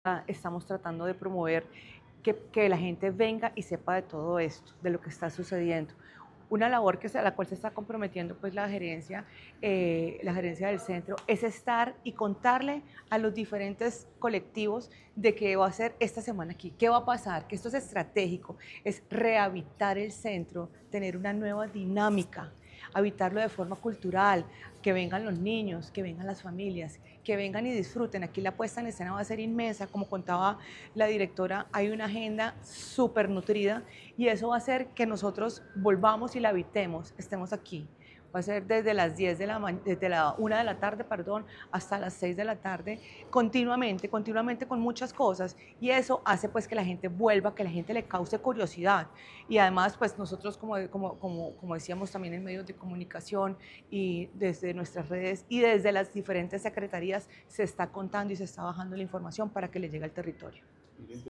estamos tratando de promover que la gente venga y sepa de todo esto, de lo que está sucediendo. Una labor a la cual se está comprometiendo pues la gerencia del centro es estar y contarle a los diferentes colectivos de qué va a ser esta semana aquí, qué va a pasar, que esto es estratégico, es rehabilitar el centro, tener una nueva dinámica, habitarlo de forma cultural, que vengan los niños, que vengan las familias, que vengan y disfruten. Aquí la puesta en escena va a ser inmensa, como contaba la directora, hay una agenda súper nutrida y eso va a hacer que nosotros volvamos y la habitemos, estemos aquí. Va a ser desde las 10 de la desde la 1 de la tarde, perdón, hasta las 6 de la tarde, continuamente con muchas cosas y eso hace pues que la gente vuelva, que la gente le cause curiosidad y además pues nosotros como decíamos también en medios de comunicación y desde nuestras redes y desde las diferentes secretarías se está contando y se está bajando la información para que le llegue al territorio.